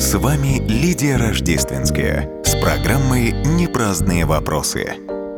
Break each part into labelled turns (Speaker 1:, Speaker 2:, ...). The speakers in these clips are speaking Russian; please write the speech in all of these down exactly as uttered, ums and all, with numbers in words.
Speaker 1: С вами Лидия Рождественская с программой «Непраздные вопросы».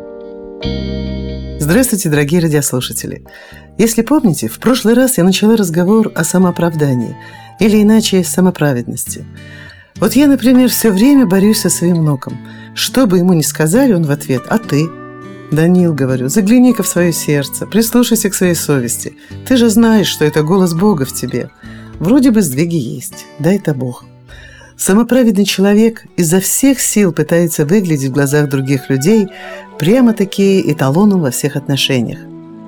Speaker 2: Здравствуйте, дорогие радиослушатели. Если помните, в прошлый раз я начала разговор о самооправдании, или иначе самоправедности. Вот я, например, все время борюсь со своим внуком. Что бы ему ни сказали, он в ответ: «А ты?» «Данил, — говорю, — загляни-ка в свое сердце, прислушайся к своей совести. Ты же знаешь, что это голос Бога в тебе. Вроде бы сдвиги есть, да это Бог». Самоправедный человек изо всех сил пытается выглядеть в глазах других людей прямо-таки эталоном во всех отношениях.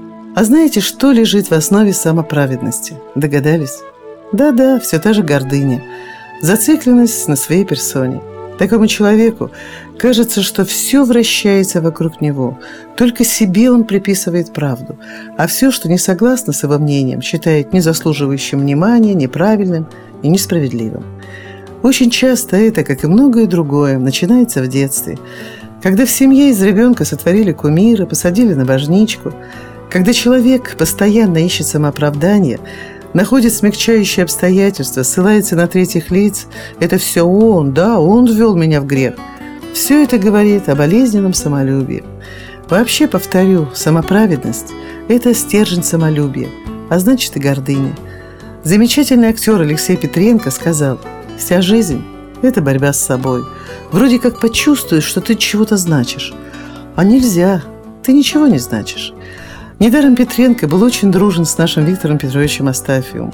Speaker 2: А знаете, что лежит в основе самоправедности? Догадались? Да-да, все та же гордыня, зацикленность на своей персоне. Такому человеку кажется, что все вращается вокруг него, только себе он приписывает правду, а все, что не согласно с его мнением, считает незаслуживающим внимания, неправильным и несправедливым. Очень часто это, как и многое другое, начинается в детстве, когда в семье из ребенка сотворили кумира, посадили на божничку, когда человек постоянно ищет самооправдание, находит смягчающие обстоятельства, ссылается на третьих лиц. Это все он, да, он ввел меня в грех. Все это говорит о болезненном самолюбии. Вообще, повторю, самоправедность – это стержень самолюбия, а значит и гордыня. Замечательный актер Алексей Петренко сказал: «Вся жизнь – это борьба с собой. Вроде как почувствуешь, что ты чего-то значишь. А нельзя, ты ничего не значишь». Недаром Петренко был очень дружен с нашим Виктором Петровичем Астафьевым.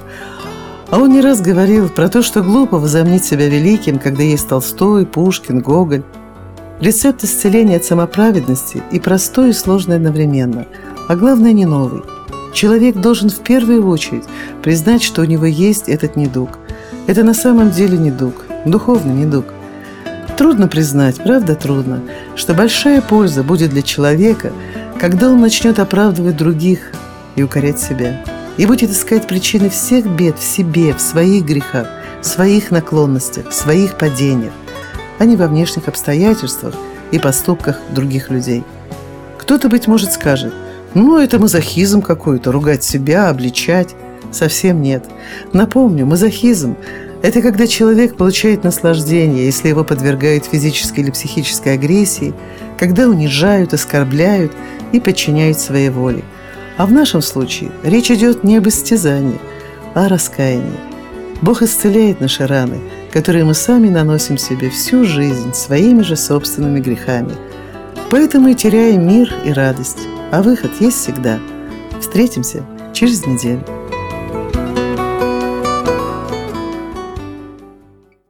Speaker 2: А он не раз говорил про то, что глупо возомнить себя великим, когда есть Толстой, Пушкин, Гоголь. Рецепт исцеления от самоправедности и простой, и сложный одновременно, а главное, не новый. Человек должен в первую очередь признать, что у него есть этот недуг. Это на самом деле недуг, духовный недуг. Трудно признать, правда трудно, что большая польза будет для человека, когда он начнет оправдывать других и укорять себя, и будет искать причины всех бед в себе, в своих грехах, в своих наклонностях, в своих падениях, а не во внешних обстоятельствах и поступках других людей. Кто-то, быть может, скажет: «Ну, это мазохизм какой-то, ругать себя, обличать». Совсем нет. Напомню, мазохизм – это когда человек получает наслаждение, если его подвергают физической или психической агрессии, когда унижают, оскорбляют и подчиняют своей воле. А в нашем случае речь идет не об истязании, а о раскаянии. Бог исцеляет наши раны, которые мы сами наносим себе всю жизнь своими же собственными грехами. Поэтому и теряем мир и радость, а выход есть всегда. Встретимся через неделю.